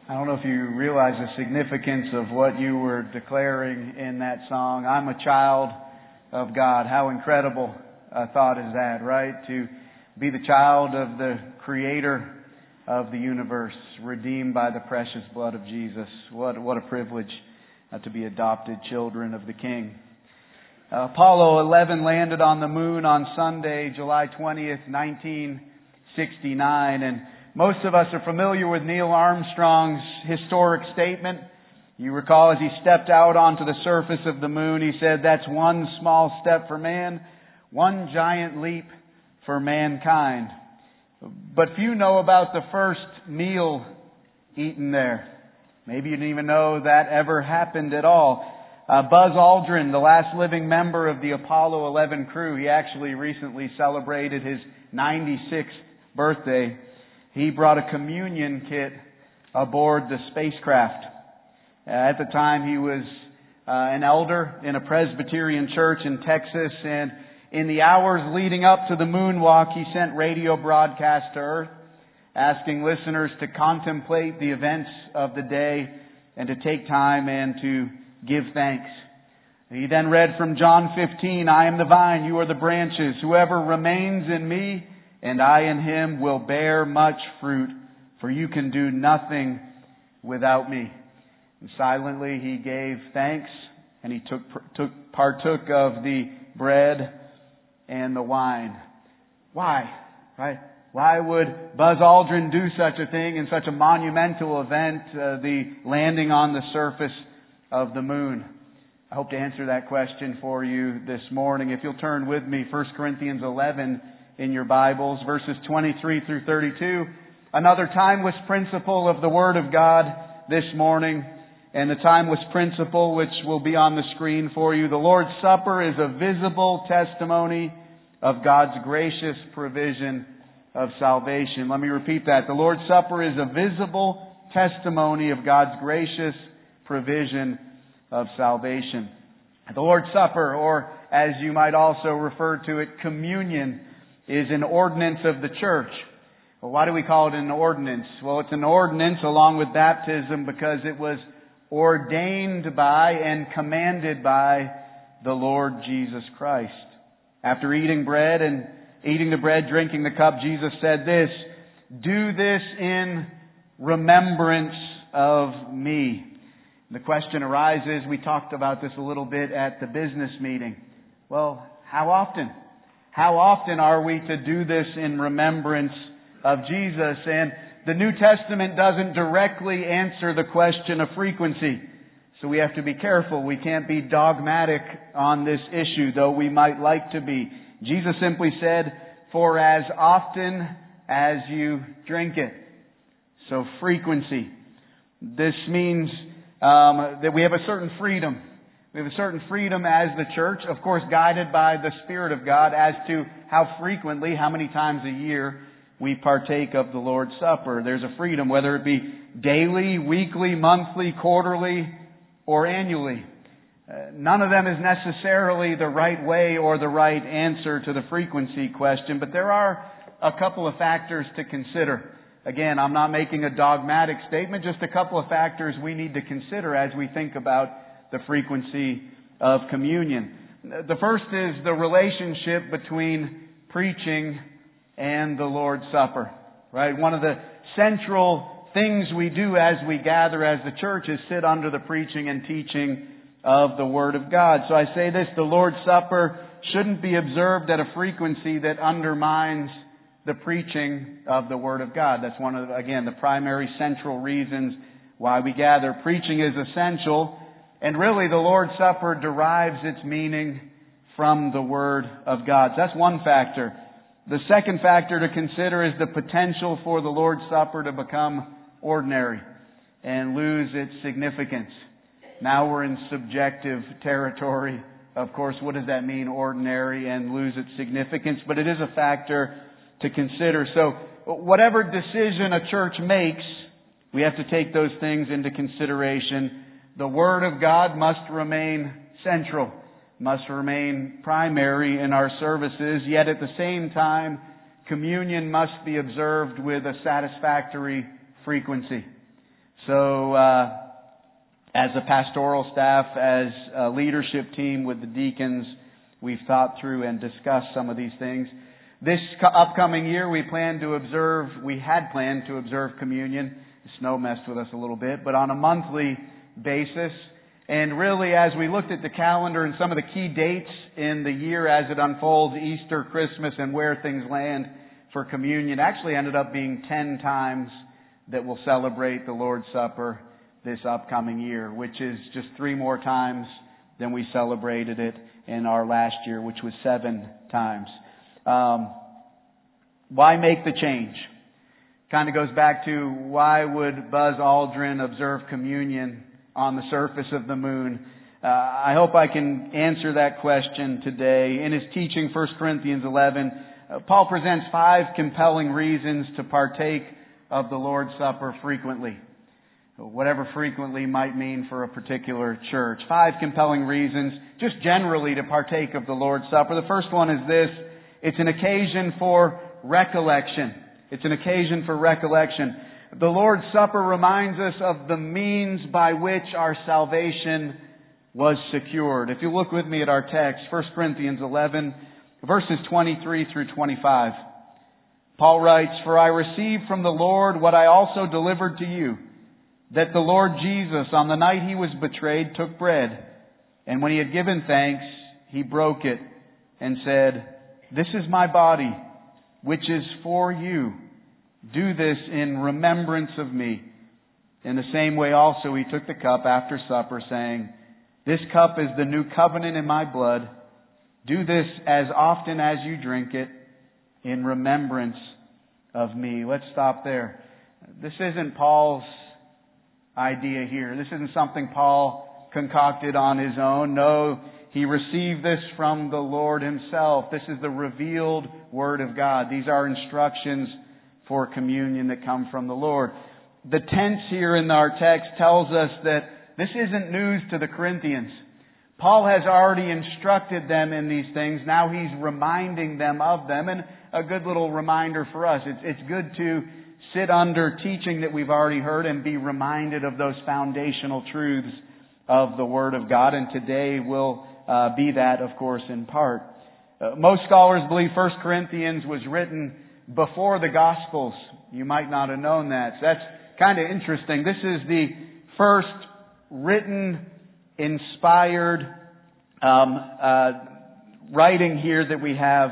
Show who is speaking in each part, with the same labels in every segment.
Speaker 1: I don't know if you realize the significance of what you were declaring in that song. I'm a child of God. How incredible a thought is that, right? To be the child of the Creator of the universe, redeemed by the precious blood of Jesus. What a privilege to be adopted children of the King. Apollo 11 landed on the moon on Sunday, July 20th, 1969, and most of us are familiar with Neil Armstrong's historic statement. You recall as he stepped out onto the surface of the moon, he said, "That's one small step for man, one giant leap for mankind." But few know about the first meal eaten there. Maybe you didn't even know that ever happened at all. Buzz Aldrin, the last living member of the Apollo 11 crew, he actually recently celebrated his 96th birthday. He brought a communion kit aboard the spacecraft. At the time, he was an elder in a Presbyterian church in Texas, and in the hours leading up to the moonwalk, he sent radio broadcasts to Earth, asking listeners to contemplate the events of the day and to take time and to give thanks. He then read from John 15, "I am the vine, you are the branches. Whoever remains in me and I in him will bear much fruit, for you can do nothing without me." And silently he gave thanks, and he partook of the bread and the wine. Why? Right? Why would Buzz Aldrin do such a thing in such a monumental event, the landing on the surface of the moon? I hope to answer that question for you this morning. If you'll turn with me, 1 Corinthians 11 in your Bibles, verses 23 through 32. Another timeless principle of the Word of God this morning, and the timeless principle which will be on the screen for you. The Lord's Supper is a visible testimony of God's gracious provision of salvation. Let me repeat that. The Lord's Supper is a visible testimony of God's gracious provision of salvation. The Lord's Supper, or as you might also refer to it, communion, is an ordinance of the church. Well, why do we call it an ordinance? Well, it's an ordinance along with baptism because it was ordained by and commanded by the Lord Jesus Christ. After eating the bread, drinking the cup, Jesus said this, "Do this in remembrance of me." The question arises, we talked about this a little bit at the business meeting. Well, how often? How often are we to do this in remembrance of Jesus? And the New Testament doesn't directly answer the question of frequency. So we have to be careful. We can't be dogmatic on this issue, though we might like to be. Jesus simply said, "For as often as you drink it." So frequency. This means that we have a certain freedom. We have a certain freedom as the church, of course guided by the Spirit of God, as to how frequently, how many times a year we partake of the Lord's Supper. There's a freedom, whether it be daily, weekly, monthly, quarterly, or annually. None of them is necessarily the right way or the right answer to the frequency question, but there are a couple of factors to consider. Again, I'm not making a dogmatic statement, just a couple of factors we need to consider as we think about the frequency of communion. The first is the relationship between preaching and the Lord's Supper. Right? One of the central things we do as we gather as the church is sit under the preaching and teaching of the Word of God. So I say this, the Lord's Supper shouldn't be observed at a frequency that undermines the preaching of the Word of God. That's one of, again, the primary central reasons why we gather. Preaching is essential, and really the Lord's Supper derives its meaning from the Word of God. So that's one factor. The second factor to consider is the potential for the Lord's Supper to become ordinary and lose its significance. Now we're in subjective territory. Of course, what does that mean, ordinary and lose its significance? But it is a factor to consider. So whatever decision a church makes, we have to take those things into consideration. The Word of God must remain central, must remain primary in our services, yet at the same time, communion must be observed with a satisfactory frequency. So, as a pastoral staff, as a leadership team with the deacons, we've thought through and discussed some of these things. This upcoming year, we had planned to observe communion. The snow messed with us a little bit, but on a monthly basis. And really, as we looked at the calendar and some of the key dates in the year as it unfolds, Easter, Christmas, and where things land for communion, actually ended up being 10 times that we'll celebrate the Lord's Supper this upcoming year, which is just 3 more times than we celebrated it in our last year, which was 7 times. Why make the change? Kind of goes back to why would Buzz Aldrin observe communion on the surface of the moon? I hope I can answer that question today. In his teaching, 1 Corinthians 11, Paul presents 5 compelling reasons to partake of the Lord's Supper frequently. Whatever frequently might mean for a particular church. 5 compelling reasons, just generally, to partake of the Lord's Supper. The first one is this: it's an occasion for recollection. It's an occasion for recollection. The Lord's Supper reminds us of the means by which our salvation was secured. If you look with me at our text, 1 Corinthians 11, verses 23 through 25. Paul writes, "For I received from the Lord what I also delivered to you, that the Lord Jesus, on the night He was betrayed, took bread, and when He had given thanks, He broke it and said, 'This is my body, which is for you. Do this in remembrance of me.' In the same way also He took the cup after supper, saying, 'This cup is the new covenant in my blood. Do this as often as you drink it in remembrance of me.'" Let's stop there. This isn't Paul's idea here. This isn't something Paul concocted on his own. No, he received this from the Lord Himself. This is the revealed Word of God. These are instructions for communion that come from the Lord. The tense here in our text tells us that this isn't news to the Corinthians. Paul has already instructed them in these things. Now he's reminding them of them. And a good little reminder for us. It's good to sit under teaching that we've already heard and be reminded of those foundational truths of the Word of God. And today will be that, of course, in part. Most scholars believe 1 Corinthians was written before the Gospels. You might not have known that. So that's kind of interesting. This is the first written, inspired writing here that we have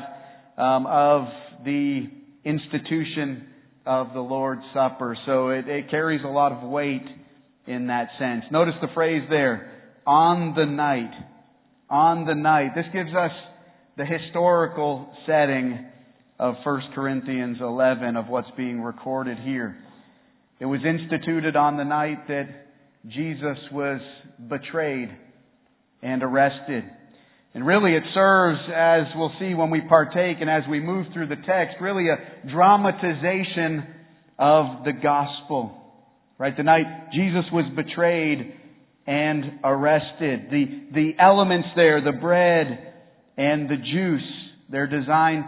Speaker 1: of the institution of the Lord's Supper. So it carries a lot of weight in that sense. Notice the phrase there, on the night. On the night. This gives us the historical setting of 1 Corinthians 11, of what's being recorded here. It was instituted on the night that Jesus was betrayed and arrested. And really it serves, as we'll see when we partake and as we move through the text, really a dramatization of the gospel. Right? The night Jesus was betrayed and arrested. The elements there, the bread and the juice, they're designed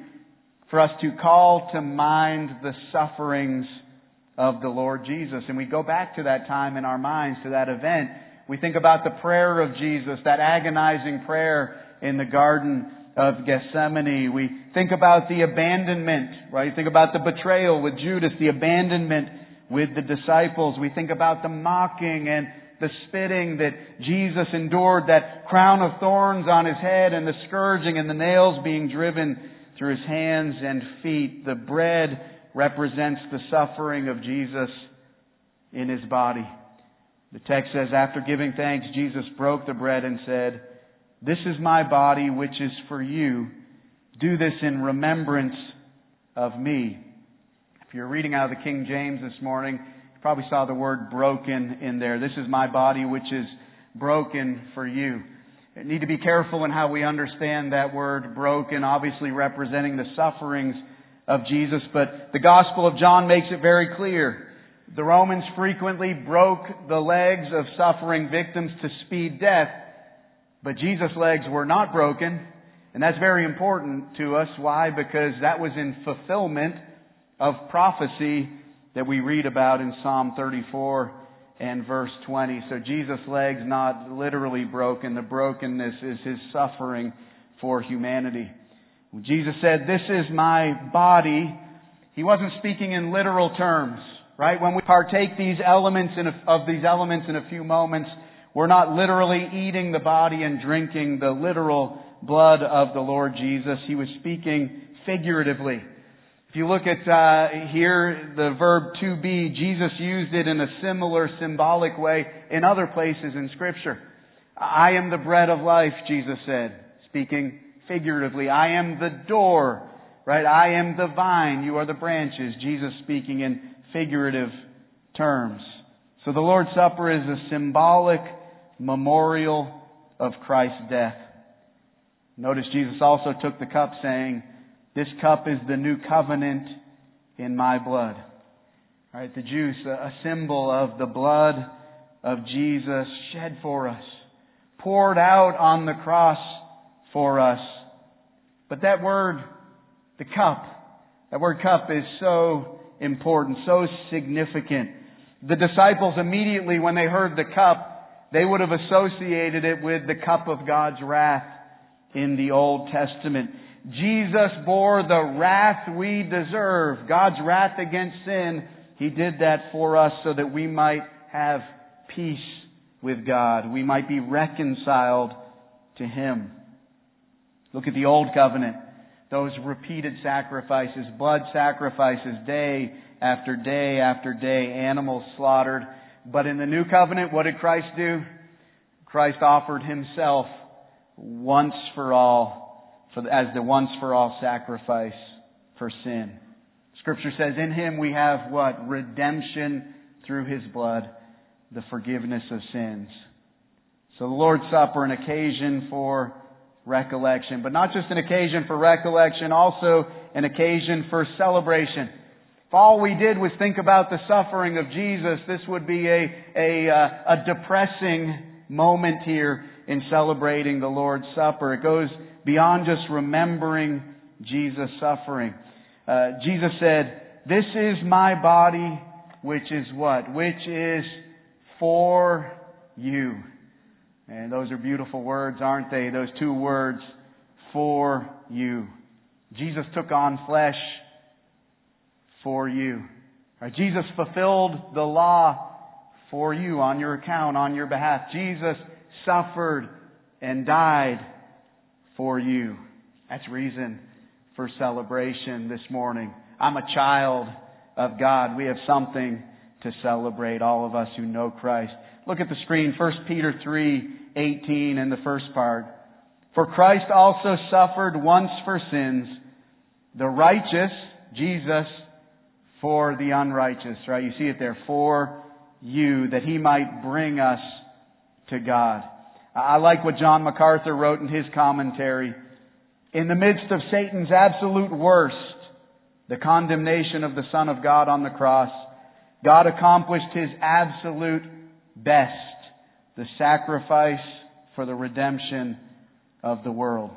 Speaker 1: for us to call to mind the sufferings of the Lord Jesus. And we go back to that time in our minds, to that event. We think about the prayer of Jesus, that agonizing prayer in the Garden of Gethsemane. We think about the abandonment, right? Think about the betrayal with Judas, the abandonment with the disciples. We think about the mocking and the spitting that Jesus endured, that crown of thorns on His head and the scourging and the nails being driven through His hands and feet. The bread represents the suffering of Jesus in His body. The text says, after giving thanks, Jesus broke the bread and said, "This is my body, which is for you. Do this in remembrance of me." If you're reading out of the King James this morning, you probably saw the word broken in there. This is my body, which is broken for you. We need to be careful in how we understand that word broken, obviously representing the sufferings of Jesus. But the Gospel of John makes it very clear. The Romans frequently broke the legs of suffering victims to speed death. But Jesus' legs were not broken. And that's very important to us. Why? Because that was in fulfillment of prophecy that we read about in Psalm 34 and verse 20. So Jesus' legs not literally broken. The brokenness is His suffering for humanity. When Jesus said, "This is my body," He wasn't speaking in literal terms, right? When we partake of these elements in a few moments, we're not literally eating the body and drinking the literal blood of the Lord Jesus. He was speaking figuratively. If you look at here, the verb to be, Jesus used it in a similar symbolic way in other places in Scripture. "I am the bread of life," Jesus said, speaking figuratively. "I am the door," right? "I am the vine, you are the branches." Jesus speaking in figurative terms. So the Lord's Supper is a symbolic memorial of Christ's death. Notice Jesus also took the cup saying, "This cup is the new covenant in my blood." All right, the juice, a symbol of the blood of Jesus shed for us, poured out on the cross for us. But that word, the cup, that word cup is so important, so significant. The disciples immediately, when they heard the cup, they would have associated it with the cup of God's wrath in the Old Testament. Jesus bore the wrath we deserve, God's wrath against sin. He did that for us so that we might have peace with God. We might be reconciled to Him. Look at the Old Covenant. Those repeated sacrifices, blood sacrifices, day after day after day, animals slaughtered. But in the New Covenant, what did Christ do? Christ offered Himself once for all, as the once for all sacrifice for sin. Scripture says in Him we have what? Redemption through His blood, the forgiveness of sins. So the Lord's Supper, an occasion for recollection, but not just an occasion for recollection, also an occasion for celebration. If all we did was think about the suffering of Jesus, this would be a depressing moment here in celebrating the Lord's Supper. It goes beyond just remembering Jesus' suffering. Jesus said, "This is my body," which is what? Which is for you. And those are beautiful words, aren't they? Those two words, for you. Jesus took on flesh for you. Right? Jesus fulfilled the law for you, on your account, on your behalf. Jesus suffered and died for you. That's reason for celebration this morning. I'm a child of God. We have something to celebrate, all of us who know Christ. Look at the screen, 1 Peter 3:18 in the first part. "For Christ also suffered once for sins, the righteous," Jesus, "for the unrighteous." Right? You see it there, for you, that He might bring us to God. I like what John MacArthur wrote in his commentary. "In the midst of Satan's absolute worst, the condemnation of the Son of God on the cross, God accomplished His absolute best, the sacrifice for the redemption of the world."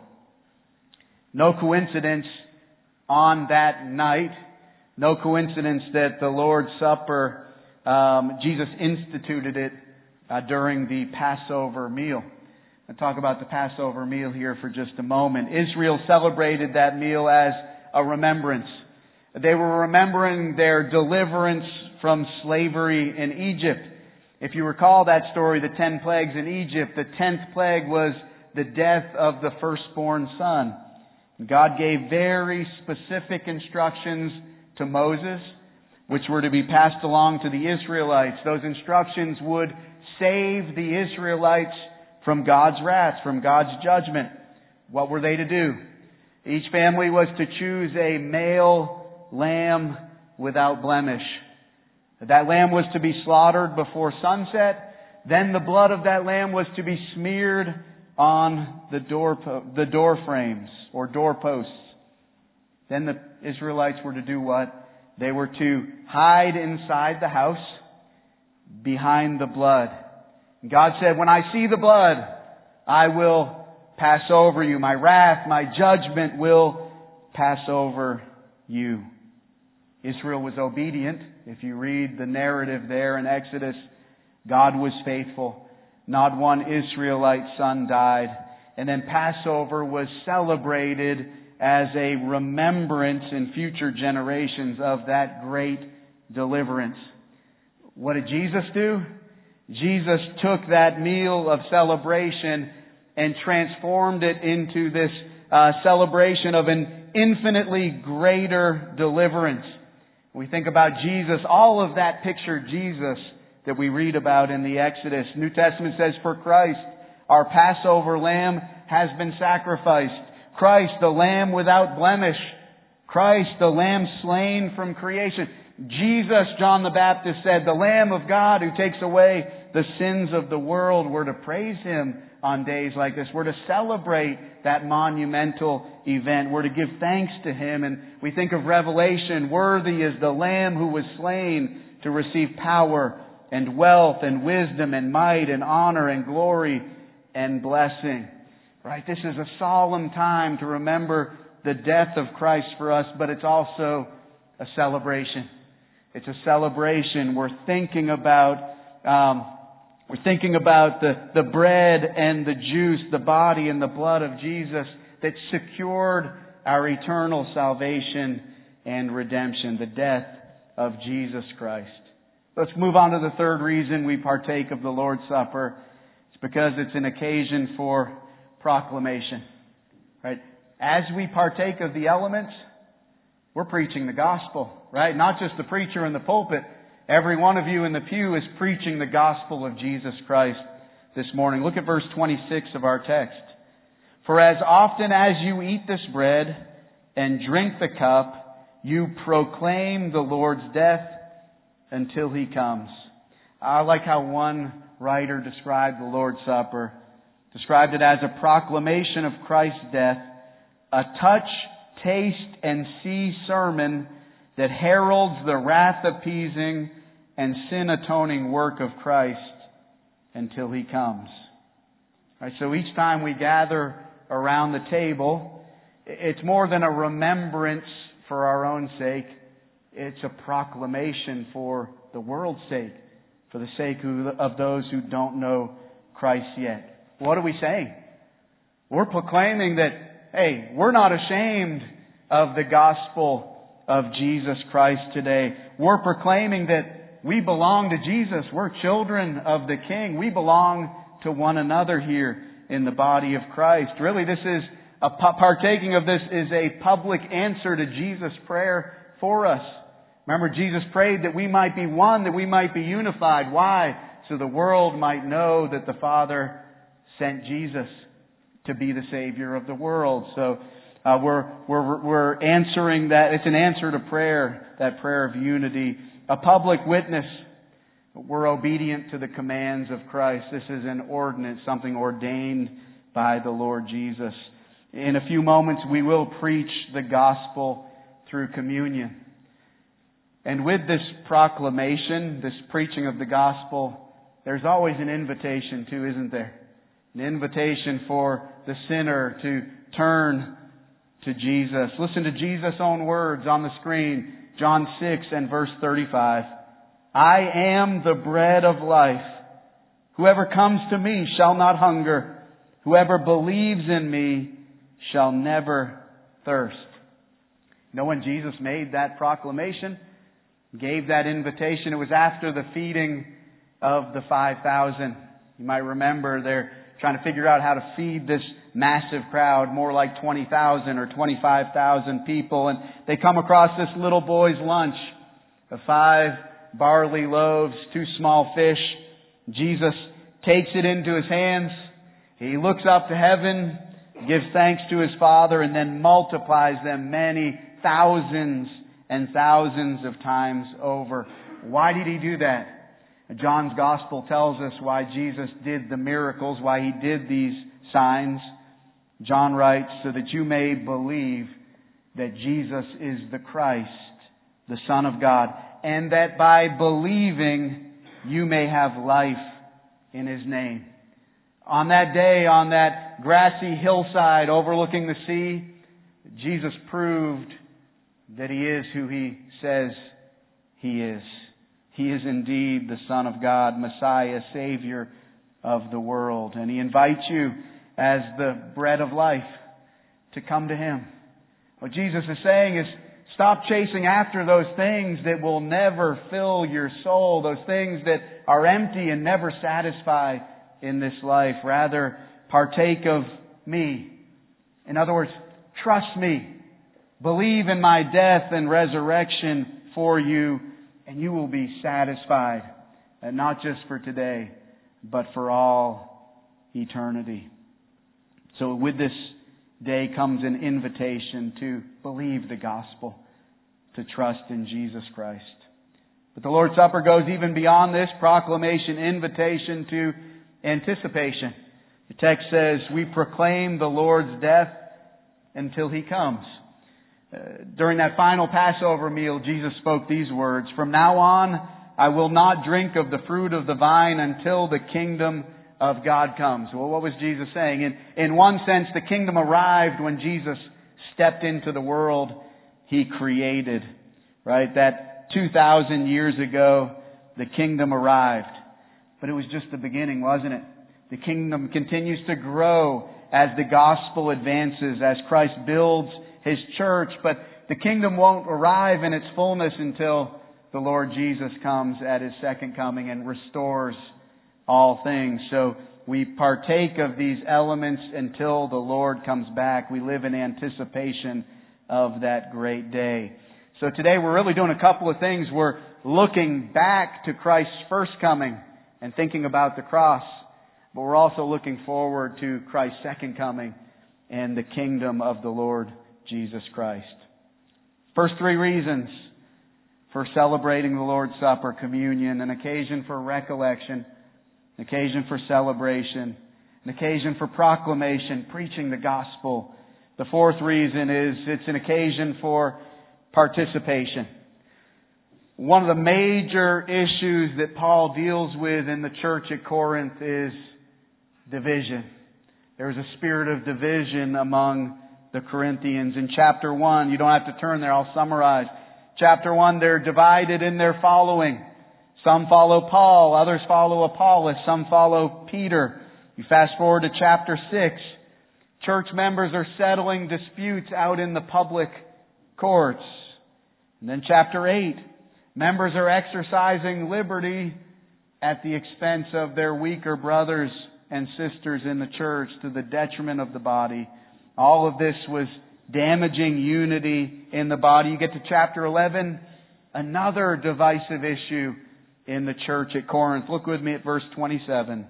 Speaker 1: No coincidence on that night, no coincidence that the Lord's Supper, Jesus instituted it during the Passover meal. I'll talk about the Passover meal here for just a moment. Israel celebrated that meal as a remembrance. They were remembering their deliverance from slavery in Egypt. If you recall that story, the 10 plagues in Egypt, the 10th plague was the death of the firstborn son. God gave very specific instructions to Moses, which were to be passed along to the Israelites. Those instructions would save the Israelites from God's wrath, from God's judgment. What were they to do? Each family was to choose a male lamb without blemish. That lamb was to be slaughtered before sunset. Then the blood of that lamb was to be smeared on the door frames or doorposts. Then the Israelites were to do what? They were to hide inside the house behind the blood. God said, "When I see the blood, I will pass over you. My wrath, my judgment will pass over you." Israel was obedient. If you read the narrative there in Exodus, God was faithful. Not one Israelite son died. And then Passover was celebrated as a remembrance in future generations of that great deliverance. What did Jesus do? Jesus took that meal of celebration and transformed it into this celebration of an infinitely greater deliverance. We think about Jesus, all of that pictured Jesus that we read about in the Exodus. New Testament says, for Christ, our Passover lamb, has been sacrificed. Christ, the lamb without blemish. Christ, the lamb slain from creation. Jesus, John the Baptist said, the Lamb of God who takes away the sins of the world. We're to praise Him on days like this. We're to celebrate that monumental event. We're to give thanks to Him. And we think of Revelation, worthy is the Lamb who was slain to receive power and wealth and wisdom and might and honor and glory and blessing. Right? This is a solemn time to remember the death of Christ for us, but it's also a celebration. It's a celebration. We're thinking about the bread and the juice, the body and the blood of Jesus that secured our eternal salvation and redemption, the death of Jesus Christ. Let's move on to the third reason we partake of the Lord's Supper. It's because it's an occasion for proclamation. Right? As we partake of the elements, we're preaching the gospel, right? Not just the preacher in the pulpit. Every one of you in the pew is preaching the gospel of Jesus Christ this morning. Look at verse 26 of our text. For as often as you eat this bread and drink the cup, you proclaim the Lord's death until He comes. I like how one writer described the Lord's Supper. Described it as a proclamation of Christ's death, a touch, taste, and see sermon that heralds the wrath-appeasing and sin-atoning work of Christ until He comes. Right, so each time we gather around the table, it's more than a remembrance for our own sake. It's a proclamation for the world's sake, for the sake of those who don't know Christ yet. What are we saying? We're proclaiming that, hey, we're not ashamed of the gospel of Jesus Christ today. We're proclaiming that we belong to Jesus. We're children of the King. We belong to one another here in the body of Christ. Really, this is partaking of this is a public answer to Jesus' prayer for us. Remember, Jesus prayed that we might be one, that we might be unified. Why? So the world might know that the Father sent Jesus to be the Savior of the world. So we're answering that. It's an answer to prayer, that prayer of unity. A public witness. We're obedient to the commands of Christ. This is an ordinance, something ordained by the Lord Jesus. In a few moments, we will preach the gospel through communion. And with this proclamation, this preaching of the gospel, there's always an invitation too, isn't there? An invitation for the sinner to turn to Jesus. Listen to Jesus' own words on the screen. John 6 and verse 35. I am the bread of life. Whoever comes to me shall not hunger. Whoever believes in me shall never thirst. You know, when Jesus made that proclamation, gave that invitation, it was after the feeding of the 5,000. You might remember they're trying to figure out how to feed this massive crowd, more like 20,000 or 25,000 people. And they come across this little boy's lunch of 5 barley loaves, 2 small fish. Jesus takes it into His hands. He looks up to heaven, gives thanks to His Father, and then multiplies them many thousands and thousands of times over. Why did He do that? John's Gospel tells us why Jesus did the miracles, why He did these signs. John writes, so that you may believe that Jesus is the Christ, the Son of God, and that by believing you may have life in His name. On that day, on that grassy hillside overlooking the sea, Jesus proved that He is who He says He is. He is indeed the Son of God, Messiah, Savior of the world. And He invites you as the bread of life to come to Him. What Jesus is saying is, stop chasing after those things that will never fill your soul, those things that are empty and never satisfy in this life. Rather, partake of me. In other words, trust me. Believe in my death and resurrection for you, and you will be satisfied. And not just for today, but for all eternity. So with this day comes an invitation to believe the gospel, to trust in Jesus Christ. But the Lord's Supper goes even beyond this proclamation, invitation to anticipation. The text says, we proclaim the Lord's death until He comes. During that final Passover meal, Jesus spoke these words, from now on, I will not drink of the fruit of the vine until the kingdom of God comes. Well, what was Jesus saying? In one sense, the kingdom arrived when Jesus stepped into the world He created. Right? That 2,000 years ago, the kingdom arrived. But it was just the beginning, wasn't it? The kingdom continues to grow as the gospel advances, as Christ builds His church. But the kingdom won't arrive in its fullness until the Lord Jesus comes at His second coming and restores all things. So we partake of these elements until the Lord comes back. We live in anticipation of that great day. So today we're really doing a couple of things. We're looking back to Christ's first coming and thinking about the cross. But we're also looking forward to Christ's second coming and the kingdom of the Lord Jesus Christ. First three reasons for celebrating the Lord's Supper, communion: an occasion for recollection, an occasion for celebration, an occasion for proclamation, preaching the gospel. The fourth reason is it's an occasion for participation. One of the major issues that Paul deals with in the church at Corinth is division. There's a spirit of division among the Corinthians. In chapter 1, you don't have to turn there, I'll summarize. Chapter 1, they're divided in their following. Some follow Paul, others follow Apollos, some follow Peter. You fast forward to chapter 6. Church members are settling disputes out in the public courts. And then chapter 8, members are exercising liberty at the expense of their weaker brothers and sisters in the church to the detriment of the body. All of this was damaging unity in the body. You get to chapter 11, another divisive issue in the church at Corinth. Look with me at verse 27.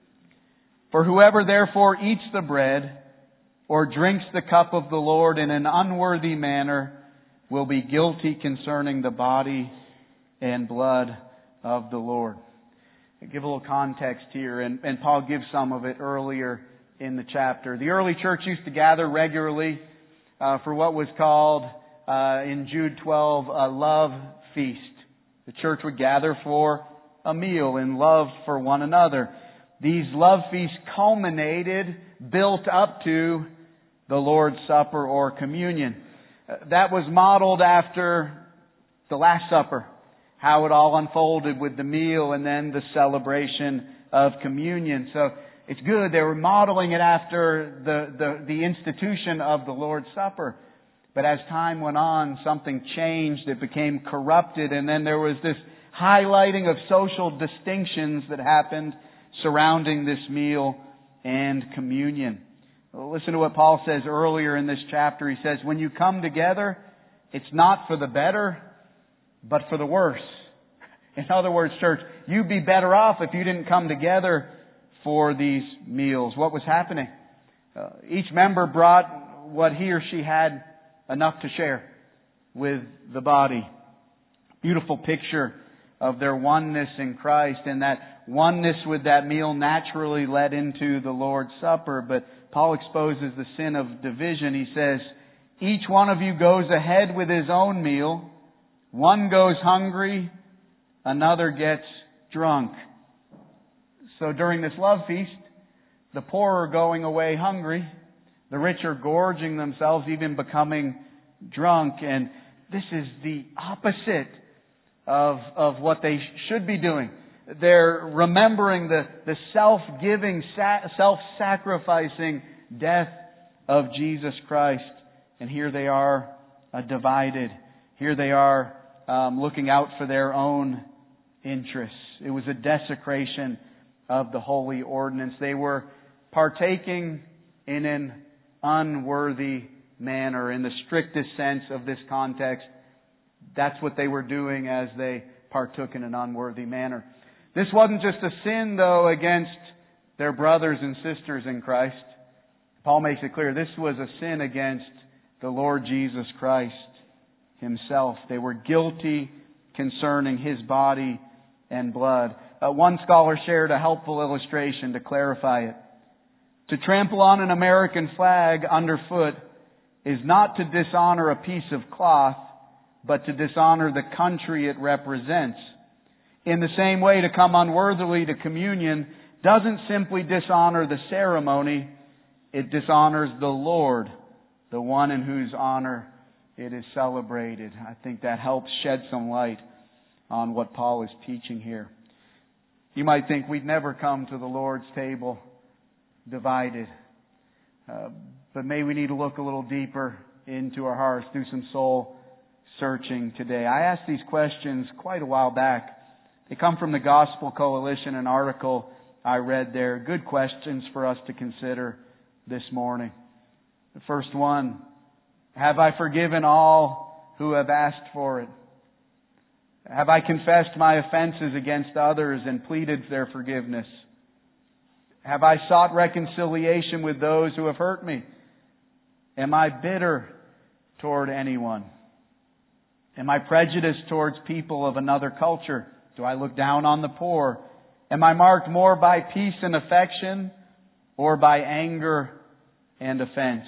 Speaker 1: For whoever therefore eats the bread or drinks the cup of the Lord in an unworthy manner will be guilty concerning the body and blood of the Lord. I give a little context here, and Paul gives some of it earlier in the chapter. The early church used to gather regularly for what was called, in Jude 12, a love feast. The church would gather for a meal in love for one another. These love feasts culminated, built up to the Lord's Supper or communion. That was modeled after the Last Supper, how it all unfolded with the meal and then the celebration of communion. So it's good. They were modeling it after the institution of the Lord's Supper. But as time went on, something changed. It became corrupted. And then there was this highlighting of social distinctions that happened surrounding this meal and communion. Well, listen to what Paul says earlier in this chapter. He says, when you come together, it's not for the better, but for the worse. In other words, church, you'd be better off if you didn't come together for these meals. What was happening? Each member brought what he or she had enough to share with the body. Beautiful picture of their oneness in Christ, and that oneness with that meal naturally led into the Lord's Supper. But Paul exposes the sin of division. He says, each one of you goes ahead with his own meal. One goes hungry, another gets drunk. So during this love feast, the poor are going away hungry. The rich are gorging themselves, even becoming drunk. And this is the opposite of what they should be doing. They're remembering the self-giving, self-sacrificing death of Jesus Christ. And here they are divided. Here they are looking out for their own interests. It was a desecration of the holy ordinance. They were partaking in an unworthy manner. In the strictest sense of this context, that's what they were doing as they partook in an unworthy manner. This wasn't just a sin, though, against their brothers and sisters in Christ. Paul makes it clear this was a sin against the Lord Jesus Christ Himself. They were guilty concerning His body and blood. One scholar shared a helpful illustration to clarify it. To trample on an American flag underfoot is not to dishonor a piece of cloth, but to dishonor the country it represents. In the same way, to come unworthily to communion doesn't simply dishonor the ceremony, it dishonors the Lord, the one in whose honor it is celebrated. I think that helps shed some light on what Paul is teaching here. You might think we'd never come to the Lord's table divided. But maybe we need to look a little deeper into our hearts, do some soul searching today. I asked these questions quite a while back. They come from the Gospel Coalition, an article I read there. Good questions for us to consider this morning. The first one, have I forgiven all who have asked for it? Have I confessed my offenses against others and pleaded their forgiveness? Have I sought reconciliation with those who have hurt me? Am I bitter toward anyone? Am I prejudiced towards people of another culture? Do I look down on the poor? Am I marked more by peace and affection or by anger and offense?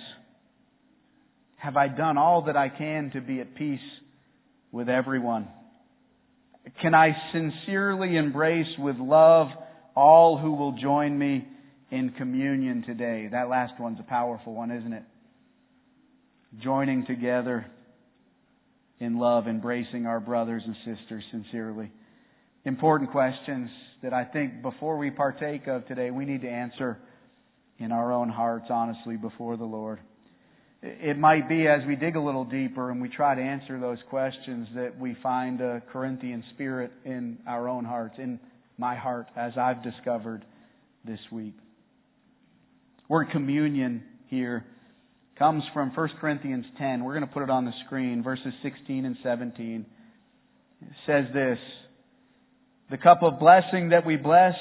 Speaker 1: Have I done all that I can to be at peace with everyone? Can I sincerely embrace with love all who will join me in communion today? That last one's a powerful one, isn't it? Joining together in love, embracing our brothers and sisters sincerely. Important questions that I think before we partake of today, we need to answer in our own hearts, honestly, before the Lord. It might be as we dig a little deeper and we try to answer those questions that we find a Corinthian spirit in our own hearts, in my heart, as I've discovered this week. Word communion here comes from 1 Corinthians 10. We're going to put it on the screen, verses 16 and 17. It says this, the cup of blessing that we bless,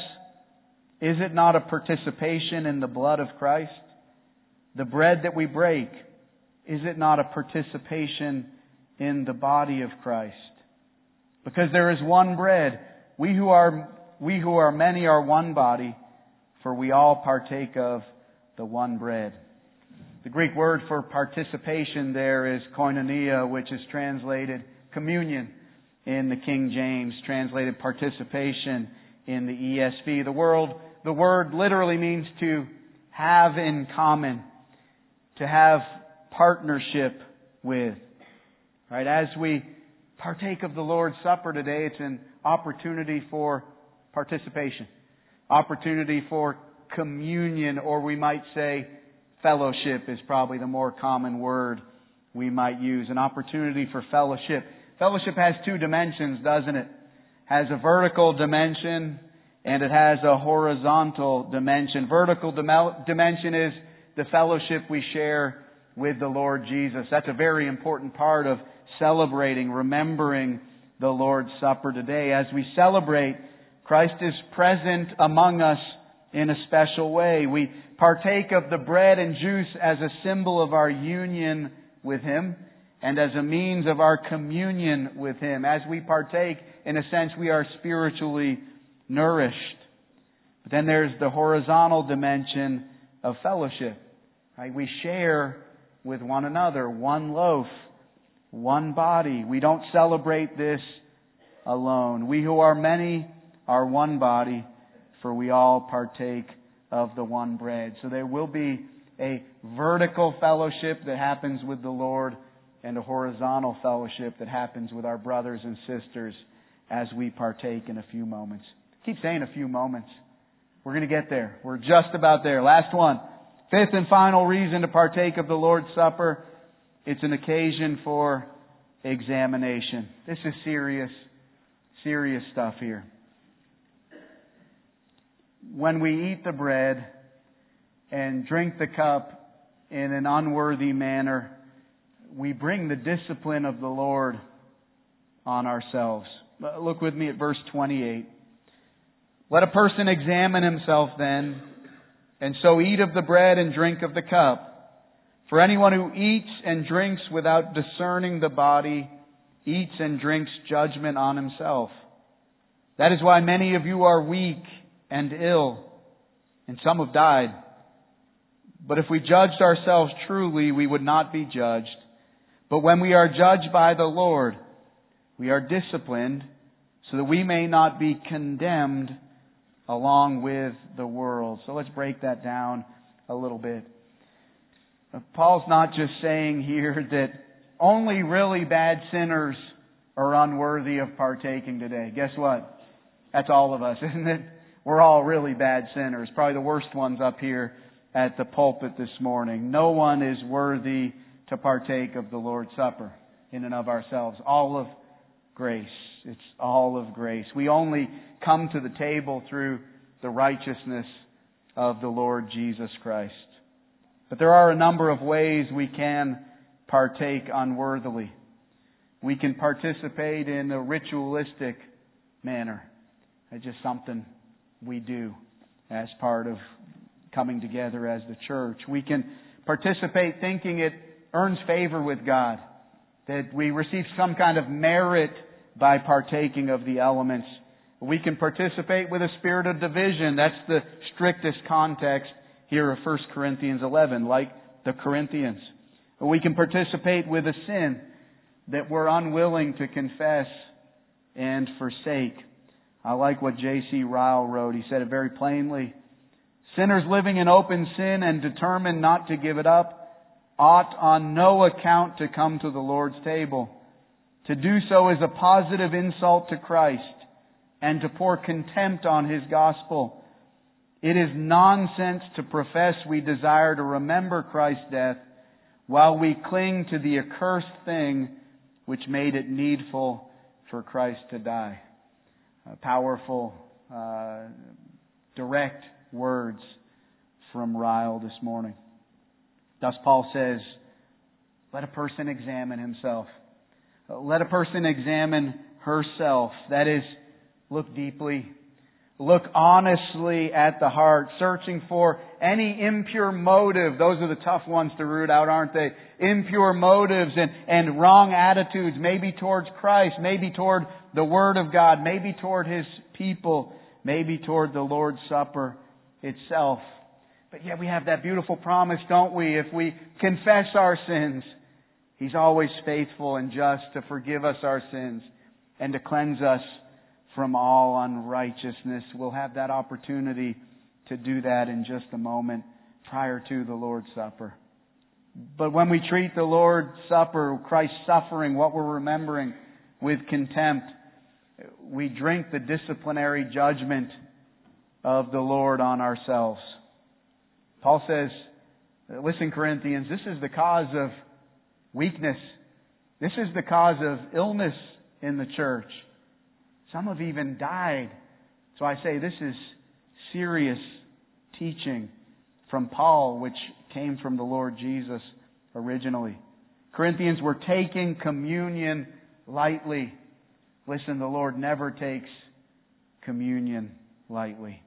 Speaker 1: is it not a participation in the blood of Christ? The bread that we break, is it not a participation in the body of Christ? Because there is one bread, we who are many are one body, for we all partake of the one bread. The Greek word for participation there is koinonia, which is translated communion in the King James, translated participation in the ESV. The word literally means to have in common, to have partnership with. Right? As we partake of the Lord's Supper today, it's an opportunity for participation, opportunity for communion, or we might say fellowship is probably the more common word we might use. An opportunity for fellowship. Fellowship has two dimensions, doesn't it? It has a vertical dimension and it has a horizontal dimension. Vertical dimension is the fellowship we share with the Lord Jesus. That's a very important part of celebrating, remembering the Lord's Supper today. As we celebrate, Christ is present among us in a special way. We partake of the bread and juice as a symbol of our union with Him and as a means of our communion with Him. As we partake, in a sense, we are spiritually nourished. But then there's the horizontal dimension of fellowship. Right? We share with one another, one loaf, one body. We don't celebrate this alone. We who are many are one body, for we all partake of the one bread. So there will be a vertical fellowship that happens with the Lord and a horizontal fellowship that happens with our brothers and sisters as we partake in a few moments. Keep saying a few moments. We're going to get there. We're just about there. Last one. Fifth and final reason to partake of the Lord's Supper. It's an occasion for examination. This is serious stuff here. When we eat the bread and drink the cup in an unworthy manner, we bring the discipline of the Lord on ourselves. Look with me at verse 28. Let a person examine himself then, and so eat of the bread and drink of the cup. For anyone who eats and drinks without discerning the body eats and drinks judgment on himself. That is why many of you are weak and ill, and some have died. But if we judged ourselves truly, we would not be judged. But when we are judged by the Lord, we are disciplined so that we may not be condemned along with the world. So let's break that down a little bit. Paul's not just saying here that only really bad sinners are unworthy of partaking today. Guess what? That's all of us, isn't it? We're all really bad sinners. Probably the worst ones up here at the pulpit this morning. No one is worthy to partake of the Lord's Supper in and of ourselves. All of grace. It's all of grace. We only come to the table through the righteousness of the Lord Jesus Christ. But there are a number of ways we can partake unworthily. We can participate in a ritualistic manner. It's just something we do as part of coming together as the church. We can participate thinking it earns favor with God, that we receive some kind of merit by partaking of the elements. We can participate with a spirit of division. That's the strictest context here of 1 Corinthians 11, like the Corinthians. We can participate with a sin that we're unwilling to confess and forsake. I like what J.C. Ryle wrote. He said it very plainly. Sinners living in open sin and determined not to give it up ought on no account to come to the Lord's table. To do so is a positive insult to Christ and to pour contempt on His gospel. It is nonsense to profess we desire to remember Christ's death while we cling to the accursed thing which made it needful for Christ to die. Powerful, direct words from Ryle this morning. Thus Paul says, let a person examine himself. Let a person examine herself. That is, look deeply. Look honestly at the heart, searching for any impure motive. Those are the tough ones to root out, aren't they? Impure motives and wrong attitudes, maybe towards Christ, maybe toward the Word of God, maybe toward His people, maybe toward the Lord's Supper itself. But yet we have that beautiful promise, don't we? If we confess our sins, He's always faithful and just to forgive us our sins and to cleanse us from all unrighteousness. We'll have that opportunity to do that in just a moment prior to the Lord's Supper. But when we treat the Lord's Supper, Christ's suffering, what we're remembering, with contempt, we drink the disciplinary judgment of the Lord on ourselves. Paul says, listen, Corinthians, this is the cause of weakness. This is the cause of illness in the church. Some have even died. So I say this is serious teaching from Paul, which came from the Lord Jesus originally. Corinthians were taking communion lightly. Listen, the Lord never takes communion lightly.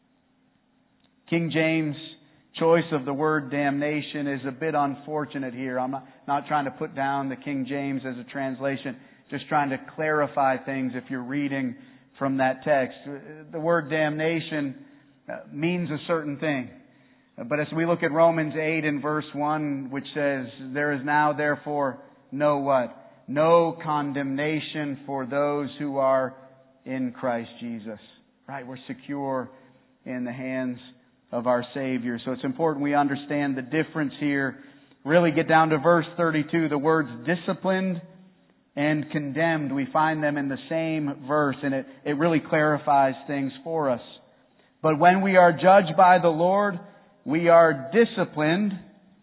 Speaker 1: King James' choice of the word damnation is a bit unfortunate here. I'm not trying to put down the King James as a translation, just trying to clarify things if you're reading from that text. The word damnation means a certain thing. But as we look at Romans 8 and verse 1, which says, there is now therefore no what? No condemnation for those who are in Christ Jesus. Right? We're secure in the hands of our Savior. So it's important we understand the difference here really get down to verse 32, the words disciplined and condemned, we find them in the same verse, and it really clarifies things for us. But when we are judged by the Lord, we are disciplined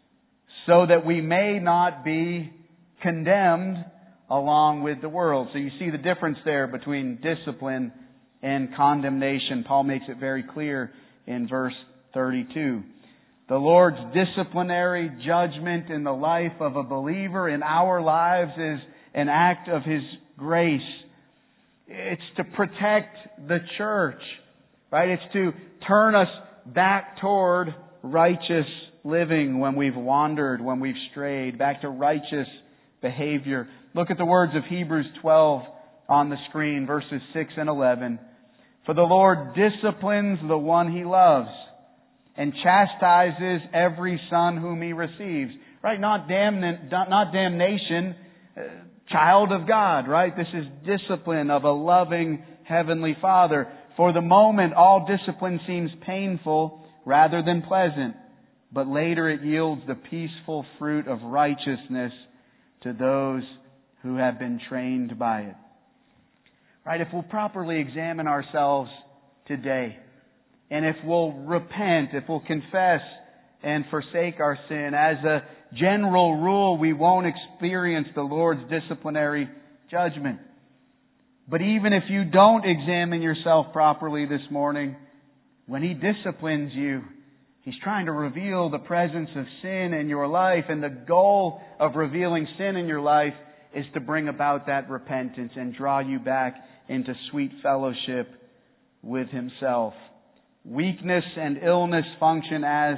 Speaker 1: so that we may not be condemned along with the world. So you see the difference there between discipline and condemnation. Paul makes it very clear in verse 32. The Lord's disciplinary judgment in the life of a believer in our lives is an act of His grace. It's to protect the church, right? It's to turn us back toward righteous living when we've wandered, when we've strayed, back to righteous behavior. Look at the words of Hebrews 12 on the screen, verses 6 and 11. For the Lord disciplines the one He loves and chastises every son whom He receives. Right? Not damnation. Child of God, right? This is discipline of a loving Heavenly Father. For the moment, all discipline seems painful rather than pleasant, but later it yields the peaceful fruit of righteousness to those who have been trained by it. Right? If we'll properly examine ourselves today, and if we'll repent, if we'll confess and forsake our sin, as a general rule, we won't experience the Lord's disciplinary judgment. But even if you don't examine yourself properly this morning, when He disciplines you, He's trying to reveal the presence of sin in your life. And the goal of revealing sin in your life is to bring about that repentance and draw you back into sweet fellowship with Himself. Weakness and illness function as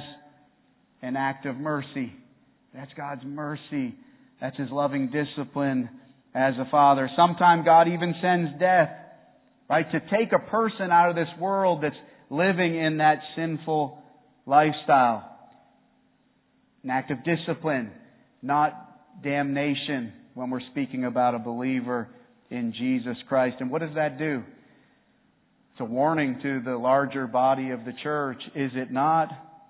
Speaker 1: an act of mercy. That's God's mercy. That's His loving discipline as a Father. Sometimes God even sends death, right, to take a person out of this world that's living in that sinful lifestyle. An act of discipline, not damnation when we're speaking about a believer in Jesus Christ. And what does that do? It's a warning to the larger body of the church, is it not?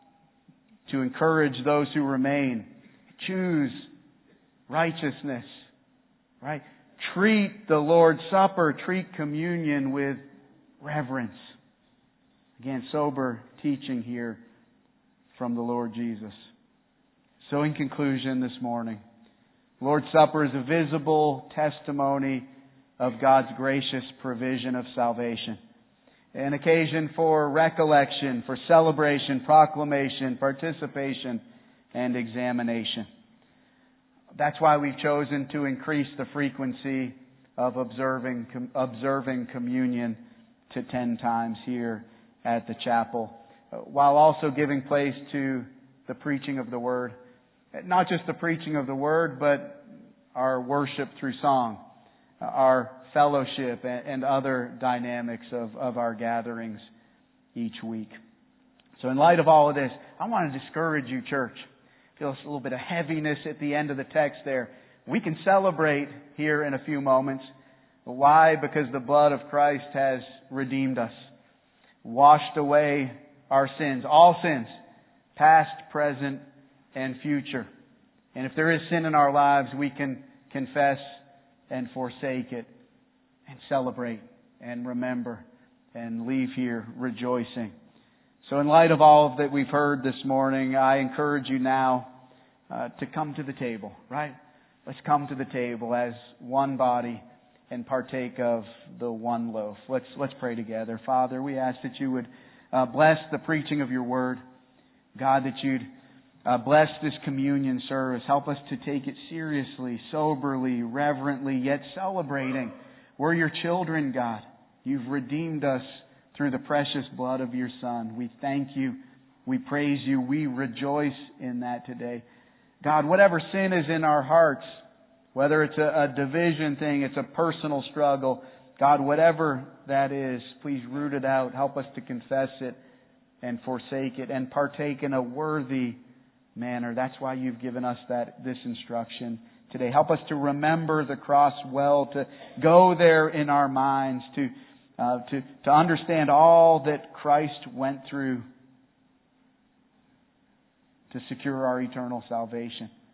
Speaker 1: To encourage those who remain. Choose righteousness, right? Treat the Lord's Supper, treat communion with reverence. Again, sober teaching here from the Lord Jesus. So in conclusion this morning, Lord's Supper is a visible testimony of God's gracious provision of salvation. An occasion for recollection, for celebration, proclamation, participation, and examination. That's why we've chosen to increase the frequency of observing communion to 10 times here at the chapel, while also giving place to the preaching of the Word. Not just the preaching of the Word, but our worship through song, our fellowship, and other dynamics of our gatherings each week. So in light of all of this, I want to discourage you, church. Feel a little bit of heaviness at the end of the text there. We can celebrate here in a few moments. Why? Because the blood of Christ has redeemed us, washed away our sins, all sins, past, present, and future. And if there is sin in our lives, we can confess and forsake it, and celebrate and remember and leave here rejoicing. So in light of all that we've heard this morning, I encourage you now to come to the table, right? Let's come to the table as one body and partake of the one loaf. Let's pray together. Father, we ask that you would bless the preaching of your word. God, that you'd bless this communion service. Help us to take it seriously, soberly, reverently, yet celebrating. We're your children, God. You've redeemed us through the precious blood of your Son. We thank you. We praise you. We rejoice in that today. God, whatever sin is in our hearts, whether it's a division thing, it's a personal struggle, God, whatever that is, please root it out. Help us to confess it and forsake it and partake in a worthy manner. That's why you've given us this instruction today. Help us to remember the cross well, to go there in our minds, to understand all that Christ went through to secure our eternal salvation.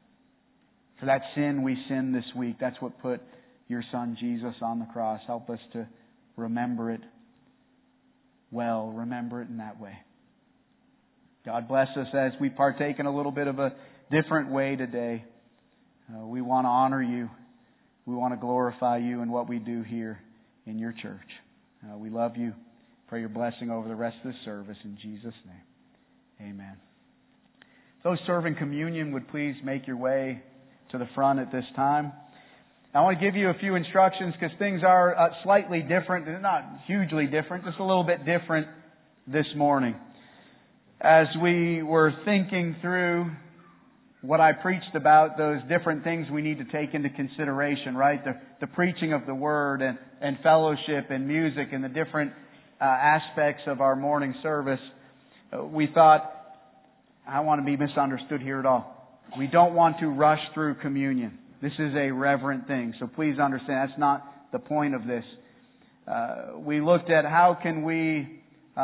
Speaker 1: For that sin we sinned this week. That's what put your Son Jesus on the cross. Help us to remember it well. Remember it in that way. God bless us as we partake in a little bit of a different way today. We want to honor You. We want to glorify You in what we do here in Your church. We love You. Pray Your blessing over the rest of the service in Jesus' name. Amen. Those serving communion would please make your way to the front at this time. I want to give you a few instructions because things are slightly different. They're not hugely different, just a little bit different this morning. As we were thinking through what I preached about, those different things we need to take into consideration, right? The preaching of the Word and fellowship and music and the different aspects of our morning service, we thought, I don't want to be misunderstood here at all. We don't want to rush through communion. This is a reverent thing, so please understand that's not the point of this. We looked at how can we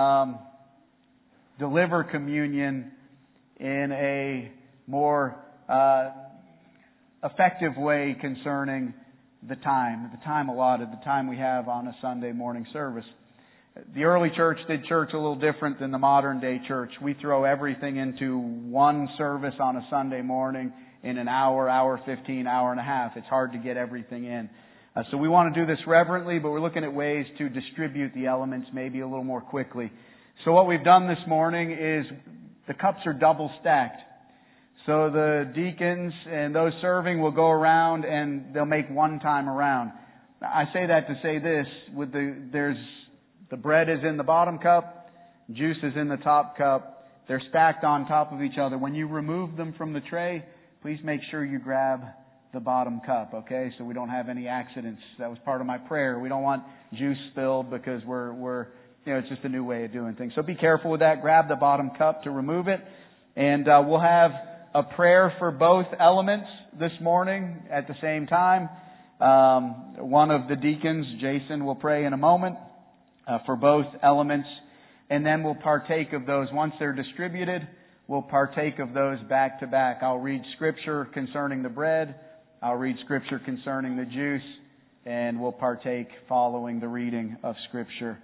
Speaker 1: deliver communion in a more effective way concerning the time allotted, the time we have on a Sunday morning service. The early church did church a little different than the modern day church. We throw everything into one service on a Sunday morning in an hour 15, hour and a half. It's hard to get everything in. So we want to do this reverently, but we're looking at ways to distribute the elements maybe a little more quickly. So what we've done this morning is the cups are double stacked. So the deacons and those serving will go around and they'll make one time around. I say that to say this, the bread is in the bottom cup, juice is in the top cup. They're stacked on top of each other. When you remove them from the tray, please make sure you grab the bottom cup, okay? So we don't have any accidents. That was part of my prayer. We don't want juice spilled because it's just a new way of doing things. So be careful with that. Grab the bottom cup to remove it. And we'll have a prayer for both elements this morning at the same time. One of the deacons, Jason, will pray in a moment for both elements. And then we'll partake of those. Once they're distributed, we'll partake of those back to back. I'll read Scripture concerning the bread. I'll read Scripture concerning the juice. And we'll partake following the reading of Scripture.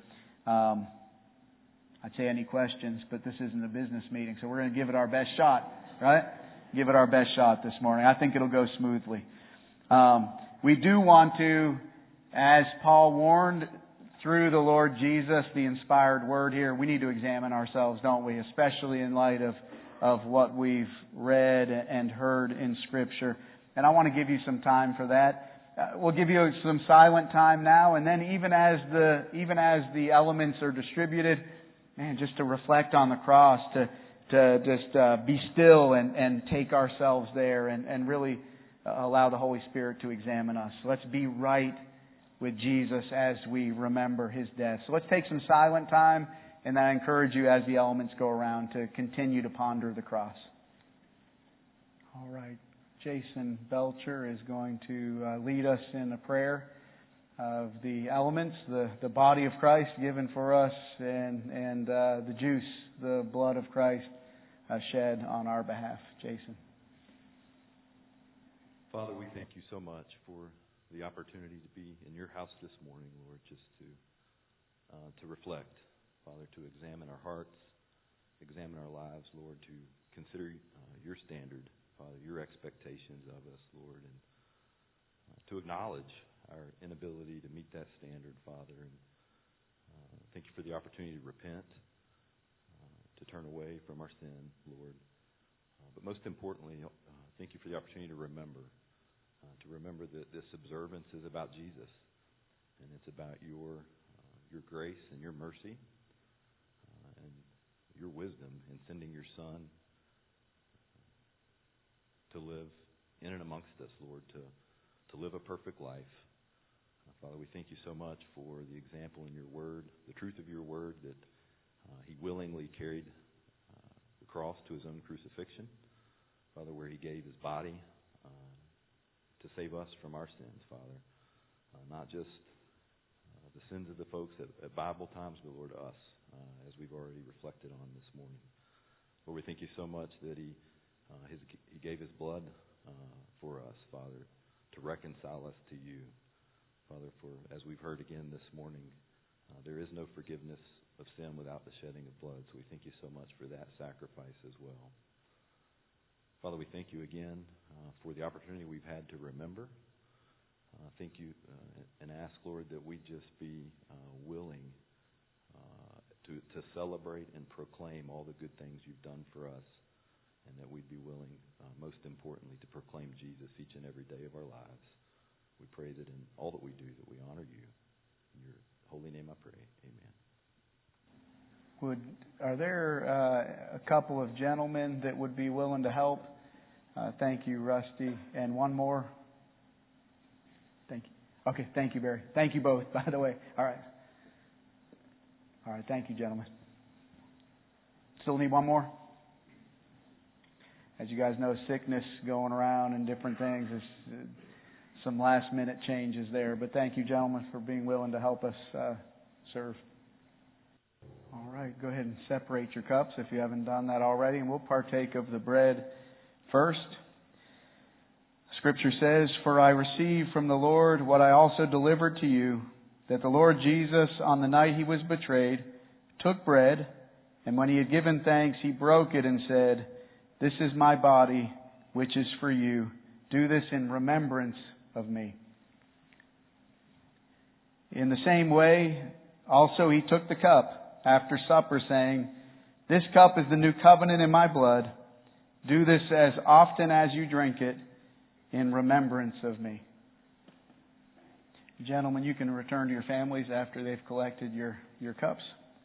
Speaker 1: I'd say any questions, but this isn't a business meeting, so we're going to give it our best shot, right? Give it our best shot this morning. I think it'll go smoothly. We do want to, as Paul warned, through the Lord Jesus, the inspired word here, we need to examine ourselves, don't we? Especially in light of what we've read and heard in Scripture. And I want to give you some time for that. We'll give you some silent time now, and then even as the elements are distributed, man, just to reflect on the cross, to just be still and take ourselves there and really allow the Holy Spirit to examine us. So let's be right with Jesus as we remember His death. So let's take some silent time, and I encourage you as the elements go around to continue to ponder the cross. All right. Jason Belcher is going to lead us in a prayer of the elements, the body of Christ given for us, and the juice, the blood of Christ shed on our behalf. Jason.
Speaker 2: Father, we thank You so much for the opportunity to be in Your house this morning, Lord, just to reflect, Father, to examine our hearts, examine our lives, Lord, to consider Your standard, Father, Your expectations of us, Lord, and to acknowledge our inability to meet that standard, Father. And thank You for the opportunity to repent, to turn away from our sin, Lord. But most importantly, thank You for the opportunity to remember that this observance is about Jesus, and it's about Your grace and Your mercy and Your wisdom in sending Your Son to live in and amongst us, Lord, to live a perfect life. Father, we thank You so much for the example in Your Word, the truth of Your Word, that He willingly carried the cross to His own crucifixion, Father, where He gave His body to save us from our sins, Father. Not just the sins of the folks at Bible times, but, Lord, us, as we've already reflected on this morning. Lord, we thank You so much that He gave His blood for us, Father, to reconcile us to you. Father, for as we've heard again this morning, there is no forgiveness of sin without the shedding of blood. So we thank you so much for that sacrifice as well. Father, we thank you again for the opportunity we've had to remember. Thank you and ask, Lord, that we just be willing to celebrate and proclaim all the good things you've done for us, and that we'd be willing, most importantly, to proclaim Jesus each and every day of our lives. We pray that in all that we do, that we honor you. In your holy name I pray. Amen.
Speaker 1: Are there a couple of gentlemen that would be willing to help? Thank you, Rusty. And one more. Thank you. Okay, thank you, Barry. Thank you both, by the way. All right. Thank you, gentlemen. Still need one more? As you guys know, sickness going around and different things. There's some last-minute changes there. But thank you, gentlemen, for being willing to help us serve. All right, go ahead and separate your cups if you haven't done that already, and we'll partake of the bread first. Scripture says, "For I received from the Lord what I also delivered to you, that the Lord Jesus, on the night He was betrayed, took bread, and when He had given thanks, He broke it and said, 'This is my body, which is for you. Do this in remembrance of me.' In the same way, also He took the cup after supper, saying, 'This cup is the new covenant in my blood. Do this as often as you drink it in remembrance of me.'" Gentlemen, you can return to your families after they've collected your cups.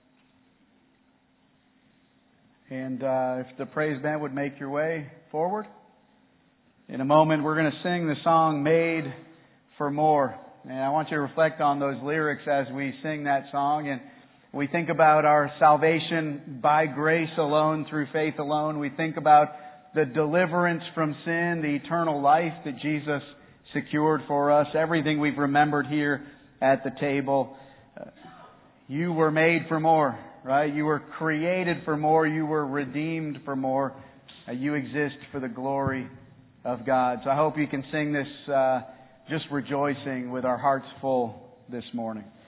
Speaker 1: And if the praise band would make your way forward. In a moment, we're going to sing the song, "Made for More." And I want you to reflect on those lyrics as we sing that song. And we think about our salvation by grace alone, through faith alone. We think about the deliverance from sin, the eternal life that Jesus secured for us. Everything we've remembered here at the table. You were made for more, right? You were created for more. You were redeemed for more. You exist for the glory of God. So I hope you can sing this just rejoicing with our hearts full this morning.